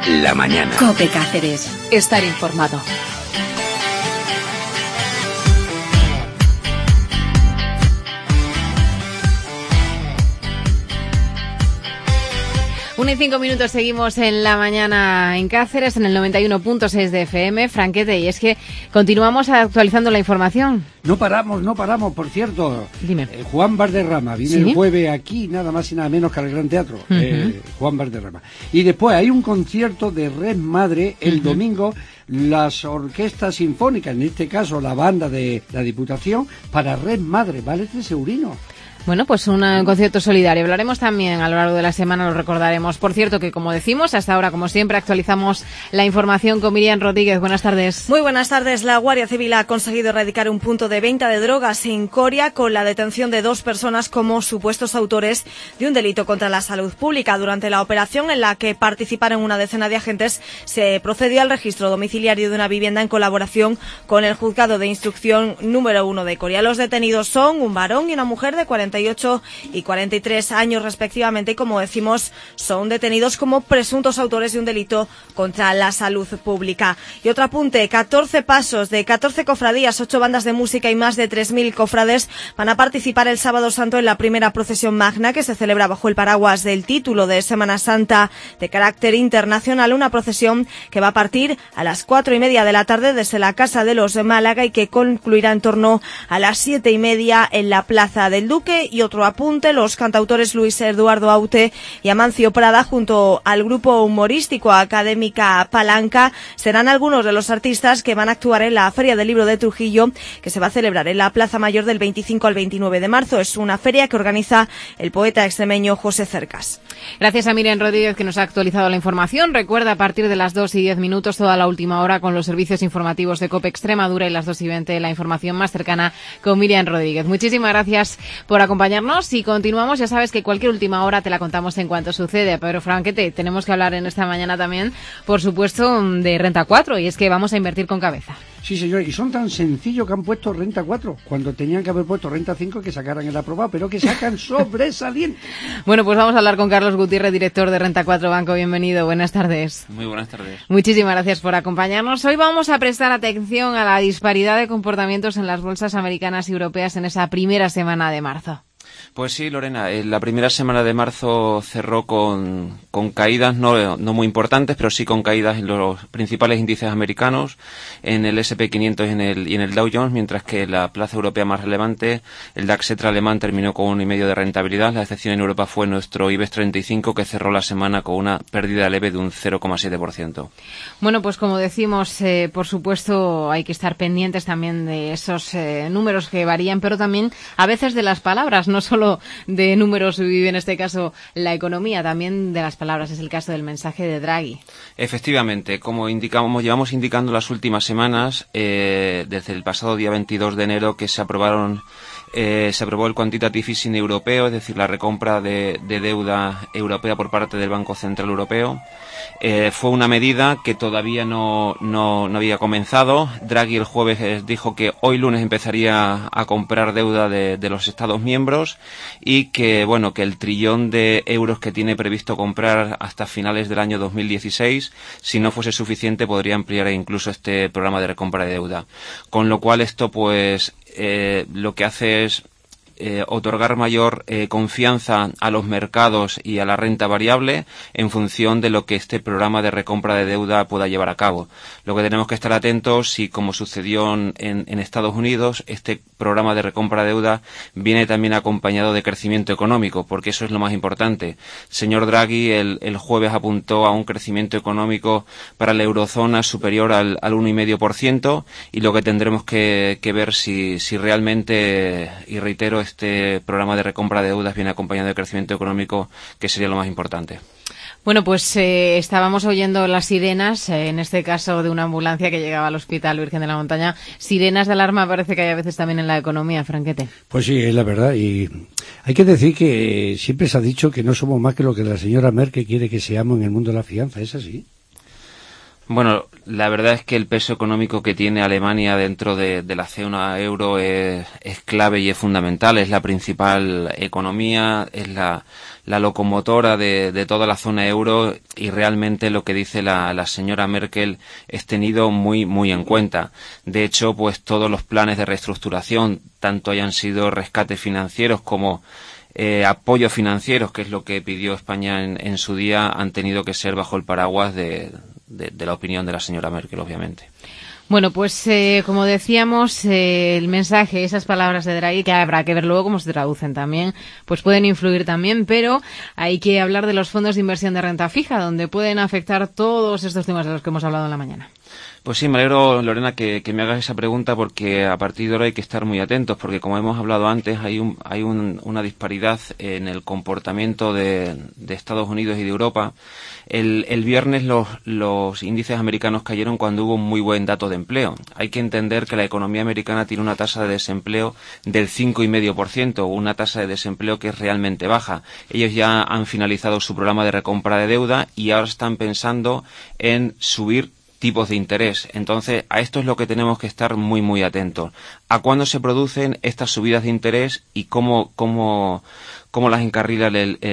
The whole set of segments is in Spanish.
la mañana. COPE Cáceres. Estar informado. Una y 5 minutos, seguimos en la mañana en Cáceres, en el 91.6 de FM. Franquete, y es que continuamos actualizando la información. No paramos, por cierto. Dime. Juan Valderrama viene el jueves aquí, nada más y nada menos que al Gran Teatro. Juan Valderrama. Y después hay un concierto de Red Madre el domingo, las orquestas sinfónicas, en este caso la banda de la Diputación, para Red Madre, vale 3 eurinos. Bueno, pues un concierto solidario. Hablaremos también a lo largo de la semana, lo recordaremos. Por cierto, que como decimos, hasta ahora, como siempre, actualizamos la información con Miriam Rodríguez. Buenas tardes. Muy buenas tardes. La Guardia Civil ha conseguido erradicar un punto de venta de drogas en Coria con la detención de 2 personas como supuestos autores de un delito contra la salud pública. Durante la operación, en la que participaron una decena de agentes, se procedió al registro domiciliario de una vivienda en colaboración con el Juzgado de Instrucción número 1 de Coria. Los detenidos son un varón y una mujer de 48 y 43 años respectivamente, y como decimos, son detenidos como presuntos autores de un delito contra la salud pública. Y otro apunte, 14 pasos de 14 cofradías, 8 bandas de música y más de 3.000 cofrades van a participar el Sábado Santo en la primera procesión magna que se celebra bajo el paraguas del título de Semana Santa de carácter internacional, una procesión que va a partir a las 4:30 de la tarde desde la Casa de los Málaga y que concluirá en torno a las 7:30 en la Plaza del Duque. Y otro apunte, los cantautores Luis Eduardo Aute y Amancio Prada, junto al grupo humorístico Académica Palanca, serán algunos de los artistas que van a actuar en la Feria del Libro de Trujillo, que se va a celebrar en la Plaza Mayor del 25 al 29 de marzo. Es una feria que organiza el poeta extremeño José Cercas. Gracias a Miriam Rodríguez, que nos ha actualizado la información. Recuerda, a partir de las 2:10, toda la última hora con los servicios informativos de COPE Extremadura, y las 2:20, la información más cercana con Miriam Rodríguez. Muchísimas gracias por acompañarnos y continuamos. Ya sabes que cualquier última hora te la contamos en cuanto sucede, pero Franquete, tenemos que hablar en esta mañana también, por supuesto, de Renta 4, y es que vamos a invertir con cabeza. Sí, señor, y son tan sencillos que han puesto Renta 4, cuando tenían que haber puesto Renta 5, que sacaran el aprobado, pero que sacan sobresaliente. Bueno, pues vamos a hablar con Carlos Gutiérrez, director de Renta 4 Banco. Bienvenido, buenas tardes. Muy buenas tardes. Muchísimas gracias por acompañarnos. Hoy vamos a prestar atención a la disparidad de comportamientos en las bolsas americanas y europeas en esa primera semana de marzo. Pues sí, Lorena, la primera semana de marzo cerró con caídas no muy importantes, pero sí con caídas en los principales índices americanos, en el S&P 500 y en el Dow Jones, mientras que la plaza europea más relevante, el DAX Etra alemán, terminó con 1,5 de rentabilidad. La excepción en Europa fue nuestro IBEX 35, que cerró la semana con una pérdida leve de un 0,7%. Bueno, pues como decimos, por supuesto hay que estar pendientes también de esos números que varían, pero también a veces de las palabras, no solo de números vive en este caso la economía, también de las palabras. Es el caso del mensaje de Draghi. Efectivamente, como llevamos indicando las últimas semanas, desde el pasado día 22 de enero que se aprobó el quantitative easing europeo, es decir, la recompra de deuda europea por parte del Banco Central Europeo. Fue una medida que todavía no había comenzado. Draghi el jueves dijo que hoy lunes empezaría a comprar deuda de los Estados miembros, y que el trillón de euros que tiene previsto comprar hasta finales del año 2016, si no fuese suficiente, podría ampliar incluso este programa de recompra de deuda. Con lo cual esto lo que hace es otorgar mayor confianza a los mercados y a la renta variable en función de lo que este programa de recompra de deuda pueda llevar a cabo. Lo que tenemos que estar atentos, si como sucedió en Estados Unidos, este programa de recompra de deuda viene también acompañado de crecimiento económico, porque eso es lo más importante. Señor Draghi el jueves apuntó a un crecimiento económico para la eurozona superior al 1,5%, y lo que tendremos que ver si realmente, y reitero, este programa de recompra de deudas viene acompañado de crecimiento económico, que sería lo más importante. Bueno, pues estábamos oyendo las sirenas, en este caso de una ambulancia que llegaba al Hospital Virgen de la Montaña. Sirenas de alarma parece que hay a veces también en la economía, Franquete. Pues sí, es la verdad, y hay que decir que siempre se ha dicho que no somos más que lo que la señora Merkel quiere que seamos en el mundo de la fianza, ¿es así? Bueno, la verdad es que el peso económico que tiene Alemania dentro de la zona euro es clave y es fundamental. Es la principal economía, es la locomotora de toda la zona euro, y realmente lo que dice la señora Merkel es tenido muy, muy en cuenta. De hecho, pues todos los planes de reestructuración, tanto hayan sido rescates financieros como apoyos financieros, que es lo que pidió España en su día, han tenido que ser bajo el paraguas de la opinión de la señora Merkel, obviamente. Bueno, pues como decíamos, el mensaje, esas palabras de Draghi, que habrá que ver luego cómo se traducen también, pues pueden influir también, pero hay que hablar de los fondos de inversión de renta fija, donde pueden afectar todos estos temas de los que hemos hablado en la mañana. Pues sí, me alegro, Lorena, que me hagas esa pregunta, porque a partir de ahora hay que estar muy atentos, porque como hemos hablado antes, hay una disparidad en el comportamiento de Estados Unidos y de Europa. El viernes los índices americanos cayeron cuando hubo un muy buen dato de empleo. Hay que entender que la economía americana tiene una tasa de desempleo del 5,5%, una tasa de desempleo que es realmente baja. Ellos ya han finalizado su programa de recompra de deuda y ahora están pensando en subir tipos de interés. Entonces, a esto es lo que tenemos que estar muy, muy atentos. ¿A cuándo se producen estas subidas de interés y cómo las encarrila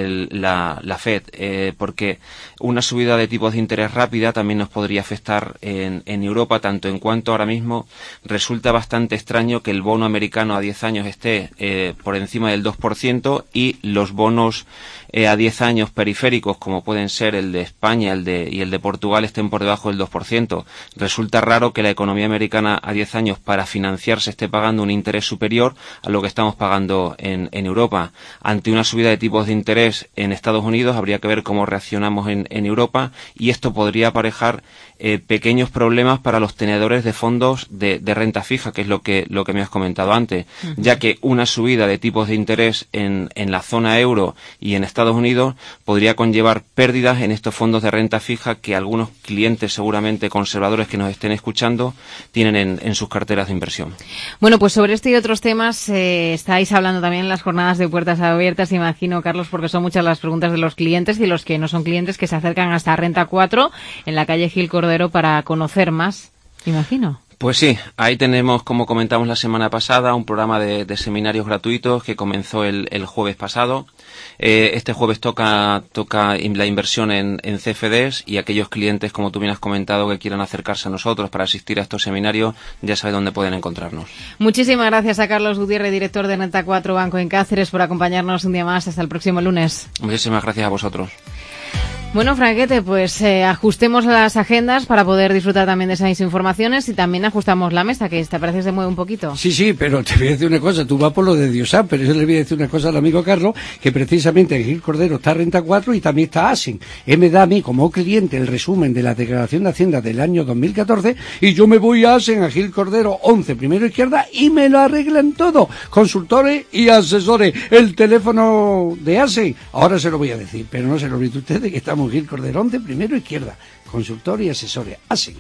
la FED? Porque una subida de tipos de interés rápida también nos podría afectar en Europa, tanto en cuanto ahora mismo resulta bastante extraño que el bono americano a 10 años esté por encima del 2% y los bonos a 10 años periféricos, como pueden ser el de España y el de Portugal, estén por debajo del 2%. Resulta raro que la economía americana a 10 años para financiarse esté pagando un interés superior a lo que estamos pagando en Europa. Ante una subida de tipos de interés en Estados Unidos, habría que ver cómo reaccionamos en Europa, y esto podría aparejar pequeños problemas para los tenedores de fondos de renta fija, que es lo que me has comentado antes, ya que una subida de tipos de interés en la zona euro y en Estados Unidos podría conllevar pérdidas en estos fondos de renta fija que algunos clientes, seguramente conservadores que nos estén escuchando, tienen en sus carteras de inversión. Bueno, pues sobre este y otros temas estáis hablando también en las jornadas de puertas abiertas, imagino, Carlos, porque son muchas las preguntas de los clientes y los que no son clientes que se acercan hasta Renta 4 en la calle Gil Cordero para conocer más, imagino. Pues sí, ahí tenemos, como comentamos la semana pasada, un programa de seminarios gratuitos que comenzó el jueves pasado. Este jueves toca la inversión en CFDs, y aquellos clientes, como tú bien has comentado, que quieran acercarse a nosotros para asistir a estos seminarios, ya saben dónde pueden encontrarnos. Muchísimas gracias a Carlos Gutiérrez, director de Renta 4 Banco en Cáceres, por acompañarnos un día más. Hasta el próximo lunes. Muchísimas gracias a vosotros. Bueno, Franquete, pues ajustemos las agendas para poder disfrutar también de esas informaciones, y también ajustamos la mesa, que te parece que se mueve un poquito. Sí, pero te voy a decir una cosa, tú vas por lo de Diosán, pero yo le voy a decir una cosa al amigo Carlos, que precisamente en Gil Cordero está Renta 4 y también está Asen. Él me da a mí como cliente el resumen de la declaración de Hacienda del año 2014 y yo me voy a Asen, a Gil Cordero 11, primero izquierda, y me lo arreglan todo. Consultores y asesores. El teléfono de Asen, ahora se lo voy a decir, pero no se lo olvide ustedes que estamos Gil Cordero 11, primero izquierda, consultor y asesores. Así.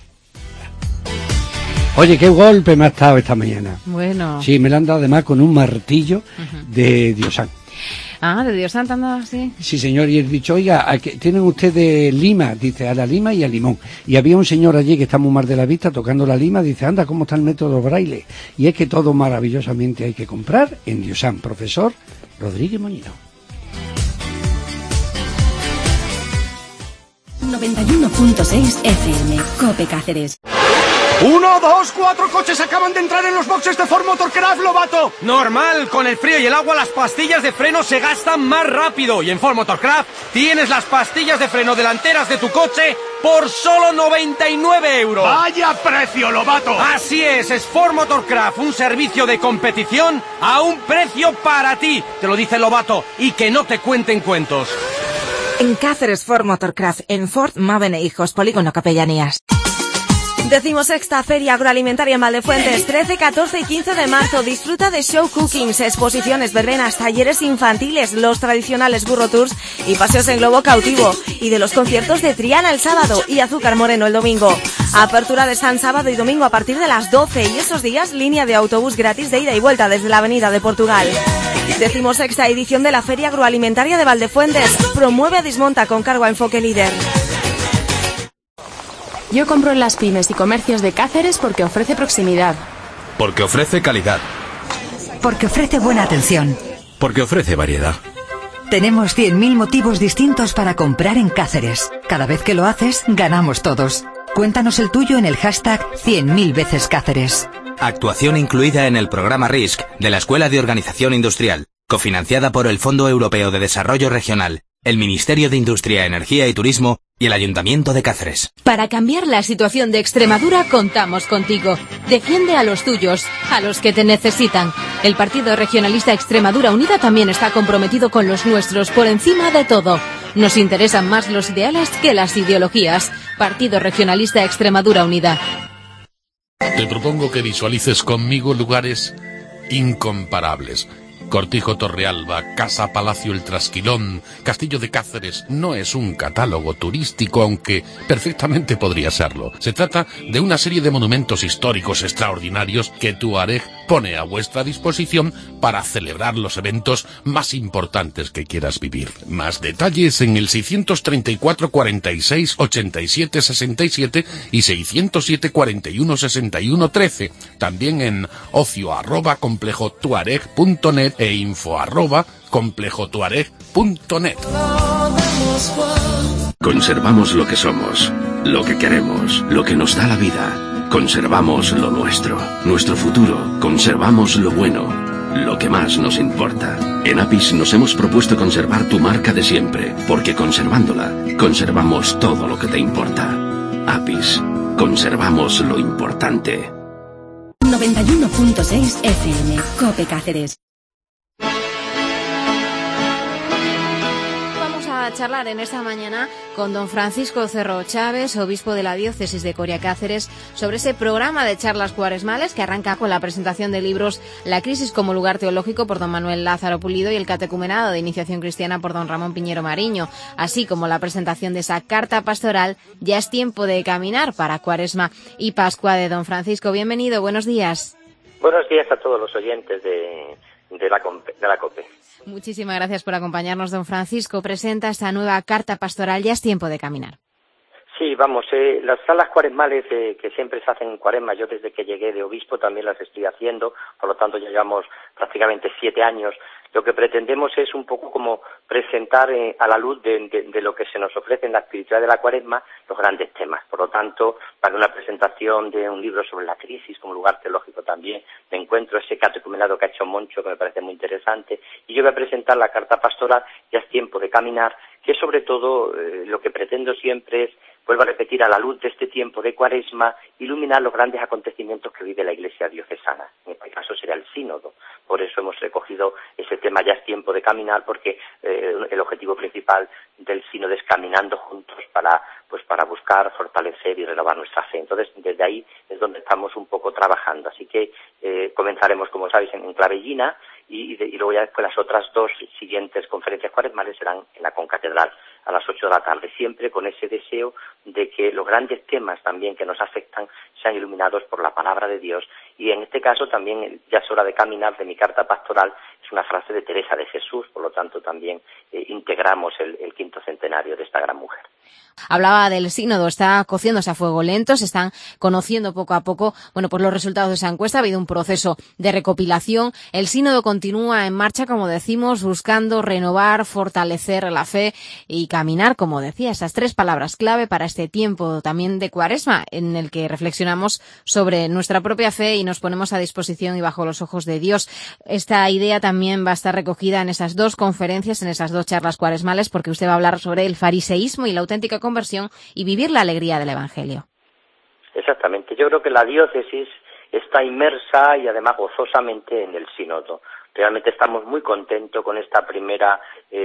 Oye, qué golpe me ha estado esta mañana. Bueno. Sí, me lo han dado además con un martillo de Diosán. Ah, de Diosán te han dado así. Sí, señor, y he dicho, oiga, tienen ustedes lima, dice, a la lima y a limón. Y había un señor allí que está muy mal de la vista tocando la lima, dice, anda, ¿cómo está el método Braille? Y es que todo maravillosamente hay que comprar en Diosán. Profesor Rodríguez Moñino. 91.6 FM, Cope Cáceres. 1, 2, 4 coches acaban de entrar en los boxes de Ford Motorcraft, Lobato. Normal, con el frío y el agua las pastillas de freno se gastan más rápido. Y en Ford Motorcraft tienes las pastillas de freno delanteras de tu coche por solo 99 euros. ¡Vaya precio, Lobato! Así es Ford Motorcraft, un servicio de competición a un precio para ti. Te lo dice Lobato, y que no te cuenten cuentos. En Cáceres Ford Motorcraft, en Ford Mavene Hijos, Polígono Capellanías. 16ª Feria Agroalimentaria en Valdefuentes, 13, 14 y 15 de marzo. Disfruta de show cookings, exposiciones, verbenas, talleres infantiles, los tradicionales burro tours y paseos en globo cautivo. Y de los conciertos de Triana el sábado y Azúcar Moreno el domingo. Apertura de San sábado y domingo a partir de las 12, y esos días línea de autobús gratis de ida y vuelta desde la Avenida de Portugal. 16ª edición de la Feria Agroalimentaria de Valdefuentes. Promueve a Dismonta con cargo a Enfoque Líder. Yo compro en las pymes y comercios de Cáceres porque ofrece proximidad. Porque ofrece calidad. Porque ofrece buena atención. Porque ofrece variedad. Tenemos 100.000 motivos distintos para comprar en Cáceres. Cada vez que lo haces, ganamos todos. Cuéntanos el tuyo en el hashtag 100.000 veces Cáceres. Actuación incluida en el programa RISC de la Escuela de Organización Industrial, cofinanciada por el Fondo Europeo de Desarrollo Regional, el Ministerio de Industria, Energía y Turismo y el Ayuntamiento de Cáceres. Para cambiar la situación de Extremadura contamos contigo. Defiende a los tuyos, a los que te necesitan. El Partido Regionalista Extremadura Unida también está comprometido con los nuestros por encima de todo. Nos interesan más los ideales que las ideologías. Partido Regionalista Extremadura Unida. Te propongo que visualices conmigo lugares incomparables. Cortijo Torrealba, Casa Palacio El Trasquilón, Castillo de Cáceres. No es un catálogo turístico, aunque perfectamente podría serlo. Se trata de una serie de monumentos históricos extraordinarios que Tuareg pone a vuestra disposición para celebrar los eventos más importantes que quieras vivir. Más detalles en el 634 46 87 67 y 607 41 61 13. También en ocio@complejotuareg.net e info@complejotuareg.net. Conservamos lo que somos, lo que queremos, lo que nos da la vida. Conservamos lo nuestro, nuestro futuro. Conservamos lo bueno, lo que más nos importa. En Apis nos hemos propuesto conservar tu marca de siempre, porque conservándola, conservamos todo lo que te importa. Apis, conservamos lo importante. 91.6 FM, COPE Cáceres. A charlar en esta mañana con don Francisco Cerro Chávez, obispo de la diócesis de Coria Cáceres, sobre ese programa de charlas cuaresmales que arranca con la presentación de libros La crisis como lugar teológico por don Manuel Lázaro Pulido y el catecumenado de iniciación cristiana por don Ramón Piñero Mariño, así como la presentación de esa carta pastoral Ya es tiempo de caminar para Cuaresma y Pascua de don Francisco. Bienvenido, buenos días. Buenos días a todos los oyentes de la COPE. Muchísimas gracias por acompañarnos, don Francisco. Presenta esta nueva carta pastoral, Ya es tiempo de caminar. Sí, vamos, las salas cuaresmales que siempre se hacen en Cuaresma, yo desde que llegué de obispo también las estoy haciendo, por lo tanto ya llevamos prácticamente 7 años. Lo que pretendemos es un poco como presentar a la luz de lo que se nos ofrece en la espiritualidad de la Cuaresma los grandes temas. Por lo tanto, para una presentación de un libro sobre la crisis como lugar teológico también, me encuentro ese catecumenado que ha hecho Moncho, que me parece muy interesante, y yo voy a presentar la carta pastoral Ya es tiempo de caminar, que sobre todo lo que pretendo siempre es, vuelvo a repetir, a la luz de este tiempo de Cuaresma, iluminar los grandes acontecimientos que vive la Iglesia diocesana. En este caso será el sínodo. Por eso hemos recogido ese tema Ya es tiempo de caminar, porque el objetivo principal del sínodo es caminando juntos para buscar, fortalecer y renovar nuestra fe. Entonces, desde ahí es donde estamos un poco trabajando. Así que comenzaremos, como sabéis, en Clavellina y luego ya después las otras 2 siguientes conferencias cuaresmales serán en la Concatedral a las 8 de la tarde, siempre con ese deseo de que los grandes temas también que nos afectan sean iluminados por la palabra de Dios. Y en este caso también Ya es hora de caminar, de mi carta pastoral, es una frase de Teresa de Jesús, por lo tanto también integramos el 5º centenario de esta gran mujer. Hablaba del sínodo, está cociéndose a fuego lento, se están conociendo poco a poco, pues los resultados de esa encuesta. Ha habido un proceso de recopilación. El sínodo continúa en marcha, como decimos, buscando renovar, fortalecer la fe y caminar, como decía, esas 3 palabras clave para este tiempo también de Cuaresma, en el que reflexionamos sobre nuestra propia fe y nos ponemos a disposición y bajo los ojos de Dios. Esta idea también va a estar recogida en esas 2 conferencias, en esas 2 charlas cuaresmales, porque usted va a hablar sobre el fariseísmo y la auténtica conversión y vivir la alegría del Evangelio. Exactamente. Yo creo que la diócesis está inmersa y además gozosamente en el sínodo. Realmente estamos muy contentos con esta primera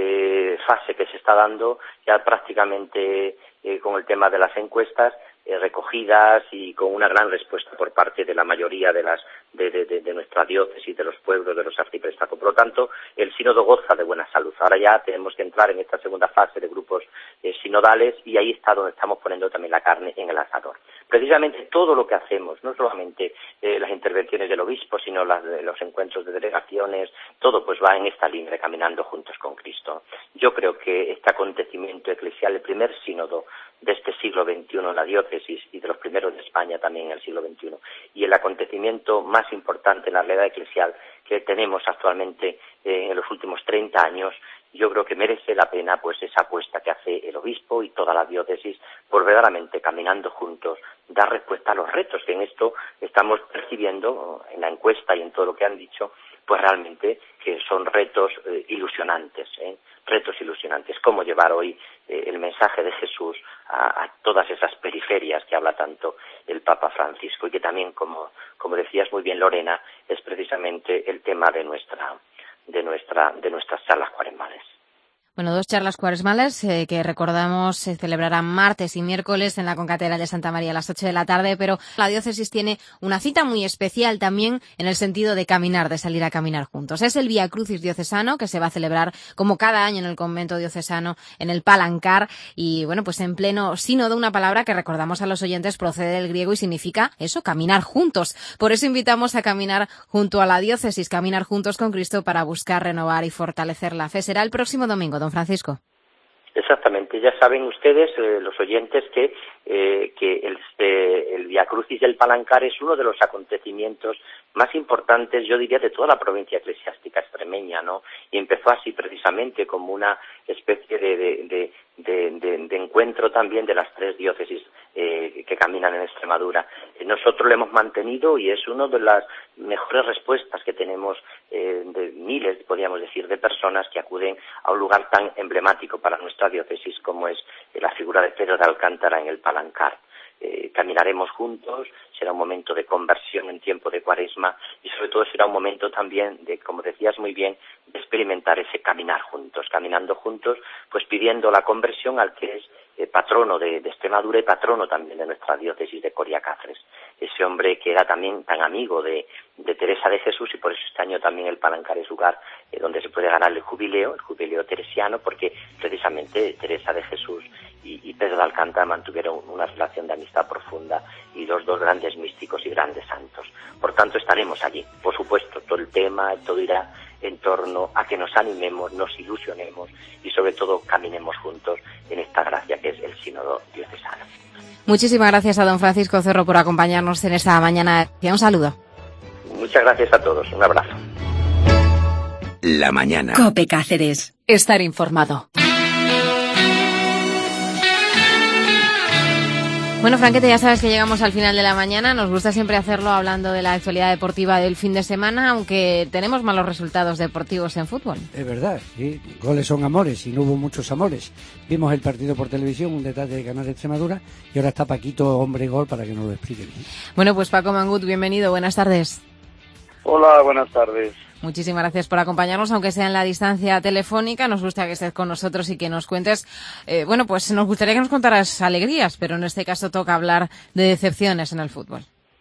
fase que se está dando, ya prácticamente con el tema de las encuestas recogidas y con una gran respuesta por parte de la mayoría de nuestra diócesis, de los pueblos, de los arciprestazos. Por lo tanto, el sínodo goza de buena salud. Ahora ya tenemos que entrar en esta segunda fase de grupos sinodales y ahí está donde estamos poniendo también la carne en el asador. Precisamente todo lo que hacemos, no solamente las intervenciones del obispo, sino los encuentros de delegaciones, todo pues va en esta línea de caminando juntos con Cristo. Yo creo que este acontecimiento eclesial, el primer sínodo de este siglo XXI en la diócesis y de los primeros de España también en el siglo XXI, y el acontecimiento más importante en la realidad eclesial que tenemos actualmente en los últimos 30 años, yo creo que merece la pena pues esa apuesta que hace el obispo y toda la diócesis por verdaderamente caminando juntos, dar respuesta a los retos que en esto estamos percibiendo en la encuesta y en todo lo que han dicho, pues realmente que son retos ilusionantes, retos ilusionantes. Cómo llevar hoy el mensaje de Jesús a todas esas periferias que habla tanto el Papa Francisco y que también, como decías muy bien, Lorena, es precisamente el tema de nuestras charlas cuaresmales. Bueno, 2 charlas cuaresmales que recordamos se celebrarán martes y miércoles en la Concatedral de Santa María a las 8 de la tarde, pero la diócesis tiene una cita muy especial también en el sentido de caminar, de salir a caminar juntos. Es el Vía Crucis diocesano que se va a celebrar como cada año en el convento diocesano en el Palancar y bueno, pues en pleno sínodo, una palabra que recordamos a los oyentes procede del griego y significa eso, caminar juntos. Por eso invitamos a caminar junto a la diócesis, caminar juntos con Cristo para buscar renovar y fortalecer la fe. Será el próximo domingo, don Francisco. Exactamente, ya saben ustedes, los oyentes, que el Vía Crucis del Palancar es uno de los acontecimientos más importantes, yo diría, de toda la provincia eclesiástica extremeña, ¿no? Y empezó así precisamente como una especie de encuentro también de las 3 diócesis que caminan en Extremadura. Nosotros lo hemos mantenido y es una de las mejores respuestas que tenemos de miles, podríamos decir, de personas que acuden a un lugar tan emblemático para nuestra diócesis como es la figura de Pedro de Alcántara en el Palancar. Caminaremos juntos, será un momento de conversión en tiempo de Cuaresma y sobre todo será un momento también de, como decías muy bien, de experimentar ese caminar juntos, caminando juntos, pues pidiendo la conversión al que es patrono de Extremadura y patrono también de nuestra diócesis de Coria Cáceres. Ese hombre que era también tan amigo de Teresa de Jesús y por eso este año también el Palancar es lugar donde se puede ganar el jubileo teresiano, porque precisamente Teresa de Jesús y Pedro de Alcántara mantuvieron una relación de amistad profunda y los 2 grandes místicos y grandes santos. Por tanto, estaremos allí. Por supuesto, todo el tema, todo irá en torno a que nos animemos, nos ilusionemos y sobre todo caminemos juntos en esta gracia que es el sínodo diocesano. Muchísimas gracias a don Francisco Cerro por acompañarnos en esta mañana. Un saludo. Muchas gracias a todos. Un abrazo. La mañana. COPE Cáceres. Estar informado. Bueno, Franquete, ya sabes que llegamos al final de la mañana. Nos gusta siempre hacerlo hablando de la actualidad deportiva del fin de semana, aunque tenemos malos resultados deportivos en fútbol. Es verdad, sí. Goles son amores y no hubo muchos amores. Vimos el partido por televisión, un detalle de Canal de Extremadura, y ahora está Paquito, hombre gol, para que nos lo explique bien. Bueno, pues Paco Mangut, bienvenido. Buenas tardes. Hola, buenas tardes. Muchísimas gracias por acompañarnos, aunque sea en la distancia telefónica. Nos gusta que estés con nosotros y que nos cuentes. Bueno, pues nos gustaría que nos contaras alegrías, pero en este caso toca hablar de decepciones en el fútbol.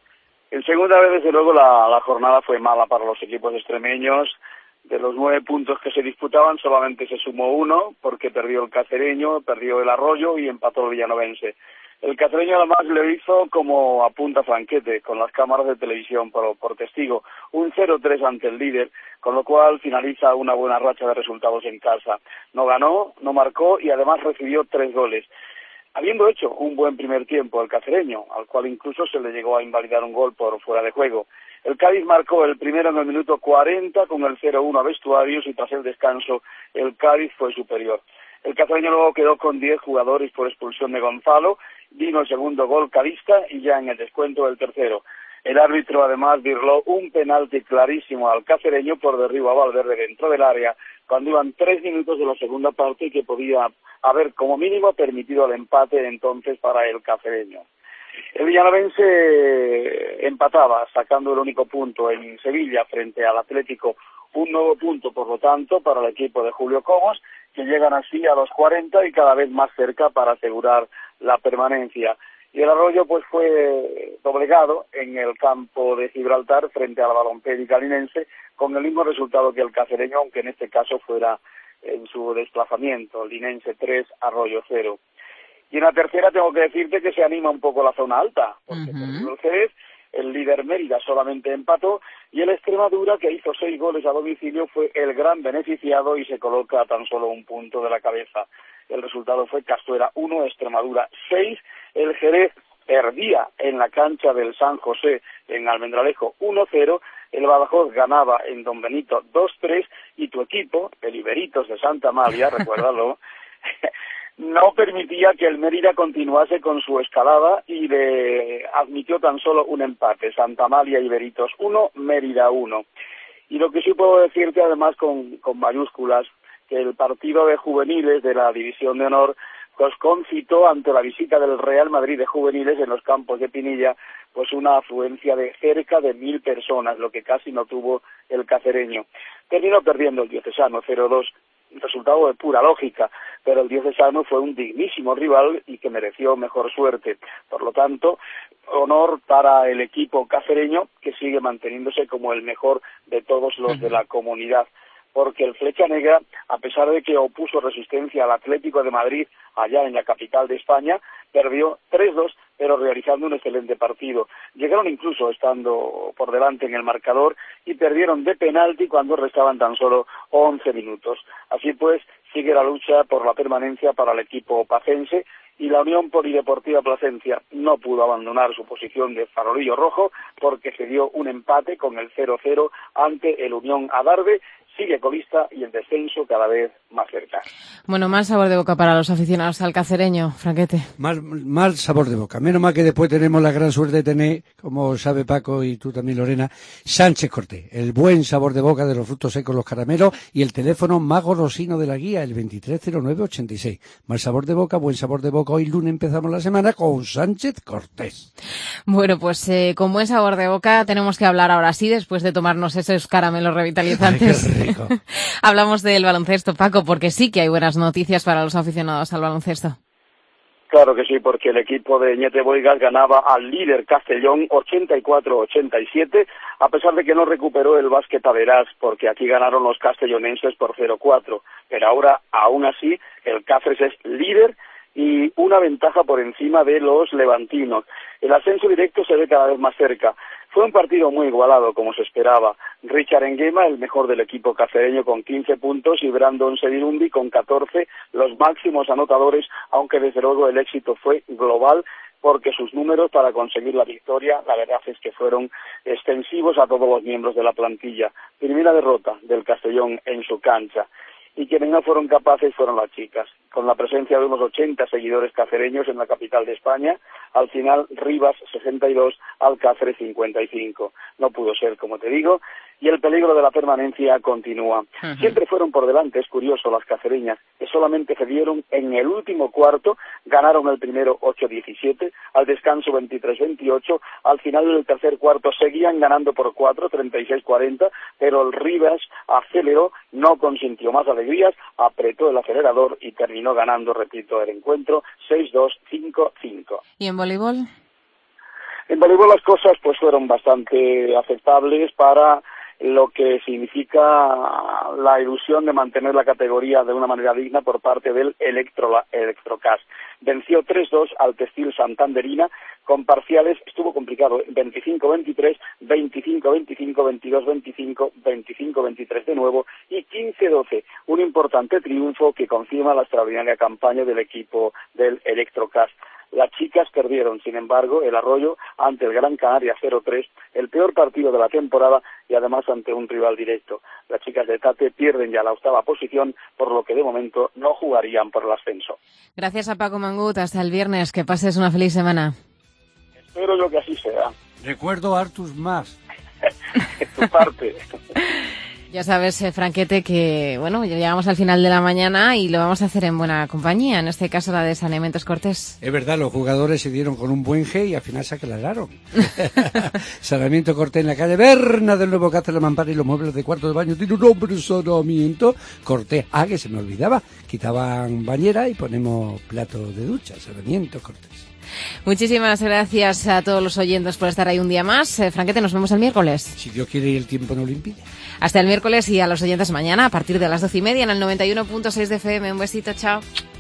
En segunda vez, desde luego, la jornada fue mala para los equipos extremeños. De los 9 puntos que se disputaban, solamente se sumó 1, porque perdió el Cacereño, perdió el Arroyo y empató el Villanovense. El Cacereño además lo hizo como apunta Franquete, con las cámaras de televisión por testigo, un 0-3 ante el líder, con lo cual finaliza una buena racha de resultados en casa. No ganó, no marcó y además recibió 3 goles. Habiendo hecho un buen primer tiempo el Cacereño, al cual incluso se le llegó a invalidar un gol por fuera de juego. El Cádiz marcó el primero en el minuto 40 con el 0-1 a vestuarios y tras el descanso el Cádiz fue superior. El Cacereño luego quedó con 10 jugadores por expulsión de Gonzalo, vino el segundo gol cadista y ya en el descuento el tercero. El árbitro además virló un penalti clarísimo al Cacereño por derribo a Valverde dentro del área cuando iban 3 minutos de la segunda parte y que podía haber como mínimo permitido el empate entonces para el Cacereño. El Villanovense empataba, sacando el único punto en Sevilla frente al Atlético, un nuevo punto, por lo tanto, para el equipo de Julio Cobos, que llegan así a los 40 y cada vez más cerca para asegurar la permanencia. Y el Arroyo pues fue doblegado en el campo de Gibraltar frente al Balompédica linense, con el mismo resultado que el Cacereño, aunque en este caso fuera en su desplazamiento, linense 3, Arroyo 0. Y en la tercera tengo que decirte que se anima un poco la zona alta, porque el Jerez, el líder Mérida solamente empató, y el Extremadura, que hizo 6 goles a domicilio, fue el gran beneficiado y se coloca a tan solo un punto de la cabeza. el resultado fue Castuera 1, Extremadura 6. El Jerez perdía en la cancha del San José en Almendralejo 1-0. El Badajoz ganaba en Don Benito 2-3 y tu equipo, el Iberitos de Santa Amalia, recuérdalo, no permitía que el Mérida continuase con su escalada y le admitió tan solo un empate. Santa Amalia Iberitos 1, Mérida 1. Y lo que sí puedo decirte, además con mayúsculas, que el partido de juveniles de la División de Honor pues concitó ante la visita del Real Madrid de juveniles en los campos de Pinilla pues una afluencia de cerca de 1.000 personas, lo que casi no tuvo el cacereño. Terminó perdiendo el Diocesano 0-2, resultado de pura lógica, pero el Diocesano fue un dignísimo rival y que mereció mejor suerte. Por lo tanto, honor para el equipo cacereño, que sigue manteniéndose como el mejor de todos los de la comunidad, porque el Flecha Negra, a pesar de que opuso resistencia al Atlético de Madrid allá en la capital de España, perdió 3-2, pero realizando un excelente partido. Llegaron incluso estando por delante en el marcador y perdieron de penalti cuando restaban tan solo 11 minutos. Así pues, sigue la lucha por la permanencia para el equipo pacense y la Unión Polideportiva Plasencia no pudo abandonar su posición de farolillo rojo porque se dio un empate con el 0-0 ante el Unión Adarve. Sigue colista y el descenso cada vez más cerca. Bueno, mal sabor de boca para los aficionados al cacereño, Franquete. Mal sabor de boca. Menos mal que después tenemos la gran suerte de tener, como sabe Paco y tú también, Lorena, Sánchez Cortés, el buen sabor de boca de los frutos secos, los caramelos y el teléfono más golosino de la guía, el 230986. Mal sabor de boca, buen sabor de boca. Hoy lunes empezamos la semana con Sánchez Cortés. Bueno, pues con buen sabor de boca tenemos que hablar ahora sí, después de tomarnos esos caramelos revitalizantes. Ay, Hablamos del baloncesto, Paco, porque sí que hay buenas noticias para los aficionados al baloncesto. Claro que sí, porque el equipo de Ñete Boigas ganaba al líder Castellón 84-87, a pesar de que no recuperó el básquet Averas, porque aquí ganaron los castellonenses por 0-4. Pero ahora, aún así, el Cáceres es líder y una ventaja por encima de los levantinos. El ascenso directo se ve cada vez más cerca. Fue un partido muy igualado, como se esperaba. Richard Enguema, el mejor del equipo cacereño, con 15 puntos, y Brandon Sedirundi con 14, los máximos anotadores, aunque desde luego el éxito fue global, porque sus números para conseguir la victoria, la verdad es que fueron extensivos a todos los miembros de la plantilla. Primera derrota del Castellón en su cancha. Y quienes no fueron capaces fueron las chicas. Con la presencia de unos 80 seguidores cacereños en la capital de España, al final Rivas 62, Alcáceres 55. No pudo ser, como te digo, y el peligro de la permanencia continúa. Siempre fueron por delante, es curioso, las cacereñas, que solamente cedieron en el último cuarto, ganaron el primero 8-17, al descanso 23-28, al final del tercer cuarto seguían ganando por 4, 36-40, pero el Rivas aceleró, no consintió más alegrías, apretó el acelerador y terminó ganando, repito, el encuentro 6-2, 5-5. ¿Y en voleibol? En voleibol las cosas pues fueron bastante aceptables para lo que significa la ilusión de mantener la categoría de una manera digna por parte del Electrocast. Venció 3-2 al Textil Santanderina con parciales, estuvo complicado, 25-23, 25-25, 22-25, 25-23 de nuevo y 15-12. Un importante triunfo que confirma la extraordinaria campaña del equipo del Electrocast. Las chicas perdieron, sin embargo, el Arroyo ante el Gran Canaria 0-3, el peor partido de la temporada y además ante un rival directo. Las chicas de Tate pierden ya la 8ª posición, por lo que de momento no jugarían por el ascenso. Gracias a Paco Mangut, hasta el viernes, que pases una feliz semana. Espero yo que así sea. Recuerdo Artus más. Tu parte. Ya sabes, Franquete, que bueno, ya llegamos al final de la mañana y lo vamos a hacer en buena compañía, en este caso la de Saneamientos Cortés. Es verdad, los jugadores se dieron con un buen G y al final se aclararon. Saneamiento Cortés en la calle Berna del Nuevo Cáceres, la mampara y los muebles de cuarto de baño. Tiene un nombre, Saneamiento Cortés. Ah, que se me olvidaba. Quitaban bañera y ponemos plato de ducha. Saneamiento Cortés. Muchísimas gracias a todos los oyentes por estar ahí un día más. Franquete, nos vemos el miércoles. Si Dios quiere y el tiempo no lo impide. Hasta el miércoles y a los oyentes mañana a partir de las 12:30 en el 91.6 de FM. Un besito, chao.